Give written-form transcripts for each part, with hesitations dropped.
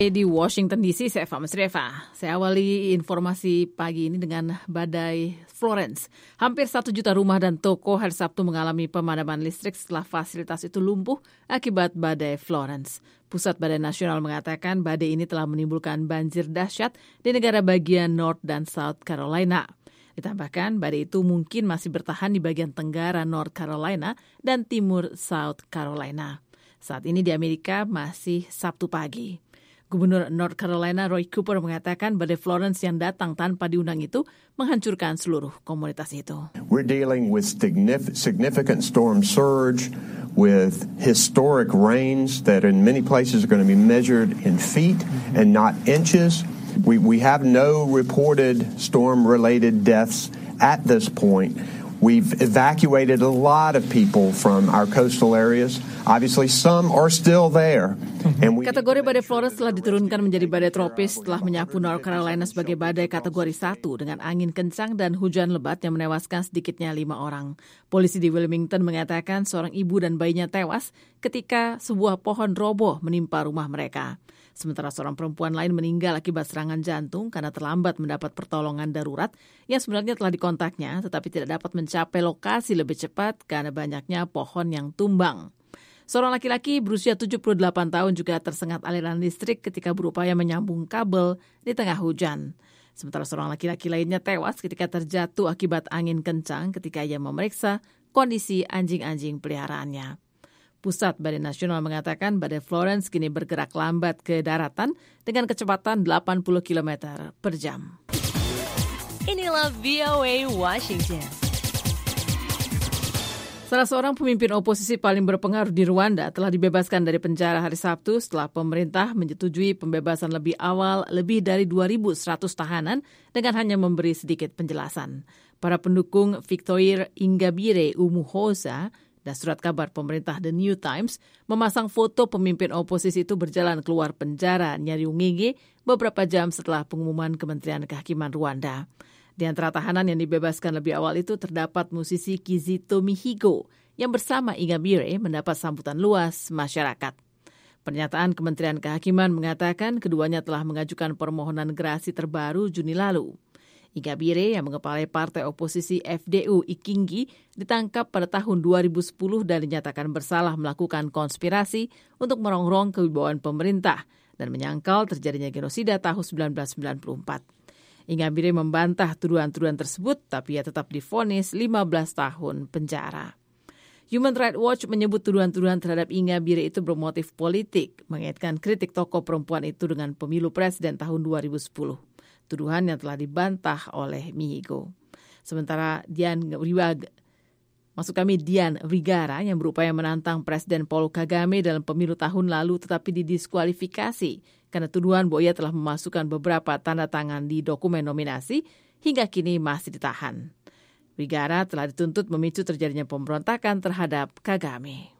Di Washington DC, saya Fahmi Sreva. Saya awali informasi pagi ini dengan badai Florence. Hampir 1 juta rumah dan toko hari Sabtu mengalami pemadaman listrik setelah fasilitas itu lumpuh akibat badai Florence. Pusat Badai Nasional mengatakan badai ini telah menimbulkan banjir dahsyat di negara bagian North dan South Carolina. Ditambahkan, badai itu mungkin masih bertahan di bagian tenggara North Carolina dan timur South Carolina. Saat ini di Amerika masih Sabtu pagi. Gubernur North Carolina Roy Cooper mengatakan badai Florence yang datang tanpa diundang itu menghancurkan seluruh komunitas itu. We're dealing with significant storm surge with historic rains that in many places are going to be measured in feet and not inches. We have no reported storm-related deaths at this point. We've evacuated a lot of people from our coastal areas. Obviously, some are still there. Kategori badai Florence telah diturunkan menjadi badai tropis setelah menyapu North Carolina sebagai badai kategori 1 dengan angin kencang dan hujan lebat yang menewaskan sedikitnya 5 orang. Polisi di Wilmington mengatakan seorang ibu dan bayinya tewas ketika sebuah pohon roboh menimpa rumah mereka. Sementara seorang perempuan lain meninggal akibat serangan jantung karena terlambat mendapat pertolongan darurat yang sebenarnya telah dikontaknya tetapi tidak dapat mencapai lokasi lebih cepat karena banyaknya pohon yang tumbang. Seorang laki-laki berusia 78 tahun juga tersengat aliran listrik ketika berupaya menyambung kabel di tengah hujan. Sementara seorang laki-laki lainnya tewas ketika terjatuh akibat angin kencang ketika ia memeriksa kondisi anjing-anjing peliharaannya. Pusat Badai Nasional mengatakan badai Florence kini bergerak lambat ke daratan dengan kecepatan 80 km per jam. Inilah VOA Washington. Salah seorang pemimpin oposisi paling berpengaruh di Rwanda telah dibebaskan dari penjara hari Sabtu setelah pemerintah menyetujui pembebasan lebih awal lebih dari 2.100 tahanan dengan hanya memberi sedikit penjelasan. Para pendukung Victoire Ingabire Umuhoza dan surat kabar pemerintah The New Times memasang foto pemimpin oposisi itu berjalan keluar penjara Nyarugenge beberapa jam setelah pengumuman Kementerian Kehakiman Rwanda. Di antara tahanan yang dibebaskan lebih awal itu terdapat musisi Kizito Mihigo yang bersama Ingabire mendapat sambutan luas masyarakat. Pernyataan Kementerian Kehakiman mengatakan keduanya telah mengajukan permohonan gerasi terbaru Juni lalu. Ingabire yang mengepalai partai oposisi FDU Ikingi ditangkap pada tahun 2010 dan dinyatakan bersalah melakukan konspirasi untuk merongrong kewibawaan pemerintah dan menyangkal terjadinya genosida tahun 1994. Ingabire membantah tuduhan-tuduhan tersebut, tapi ia tetap divonis 15 tahun penjara. Human Rights Watch menyebut tuduhan-tuduhan terhadap Ingabire itu bermotif politik, mengaitkan kritik tokoh perempuan itu dengan pemilu presiden tahun 2010. Tuduhan yang telah dibantah oleh Mihigo. Sementara Dian Rigara yang berupaya menantang Presiden Paul Kagame dalam pemilu tahun lalu tetapi didiskualifikasi karena tuduhan bahwa ia telah memasukkan beberapa tanda tangan di dokumen nominasi hingga kini masih ditahan. Rigara telah dituntut memicu terjadinya pemberontakan terhadap Kagame.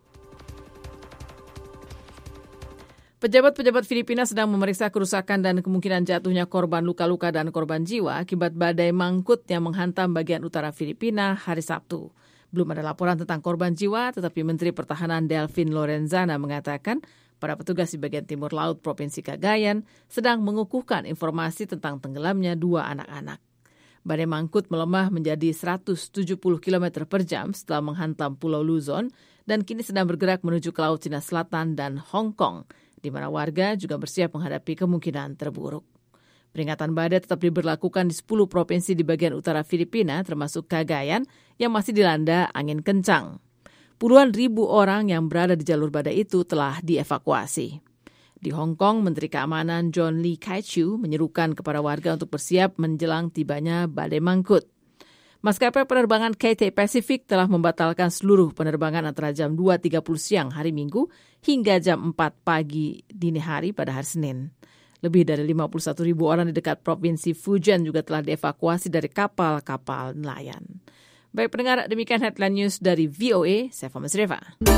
Pejabat-pejabat Filipina sedang memeriksa kerusakan dan kemungkinan jatuhnya korban luka-luka dan korban jiwa akibat badai mangkut yang menghantam bagian utara Filipina hari Sabtu. Belum ada laporan tentang korban jiwa, tetapi Menteri Pertahanan Delfin Lorenzana mengatakan para petugas di bagian timur laut Provinsi Cagayan sedang mengukuhkan informasi tentang tenggelamnya 2 anak-anak. Badai mangkut melemah menjadi 170 km per jam setelah menghantam Pulau Luzon dan kini sedang bergerak menuju ke Laut Cina Selatan dan Hong Kong, di mana warga juga bersiap menghadapi kemungkinan terburuk. Peringatan badai tetap diberlakukan di 10 provinsi di bagian utara Filipina, termasuk Cagayan, yang masih dilanda angin kencang. Puluhan ribu orang yang berada di jalur badai itu telah dievakuasi. Di Hong Kong, Menteri Keamanan John Lee Kai-chiu menyerukan kepada warga untuk bersiap menjelang tibanya badai mangkut. Maskapai penerbangan Cathay Pacific telah membatalkan seluruh penerbangan antara jam 2.30 siang hari Minggu hingga jam 4 pagi dini hari pada hari Senin. Lebih dari 51.000 orang di dekat Provinsi Fujian juga telah dievakuasi dari kapal-kapal nelayan. Baik pendengar, demikian headline news dari VOA, saya Fahmi Sreva.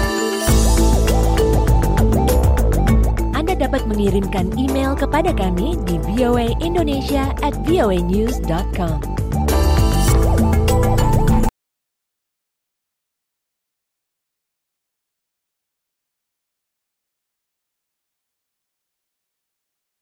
Anda dapat mengirimkan email kepada kami di voaindonesia@voanews.com.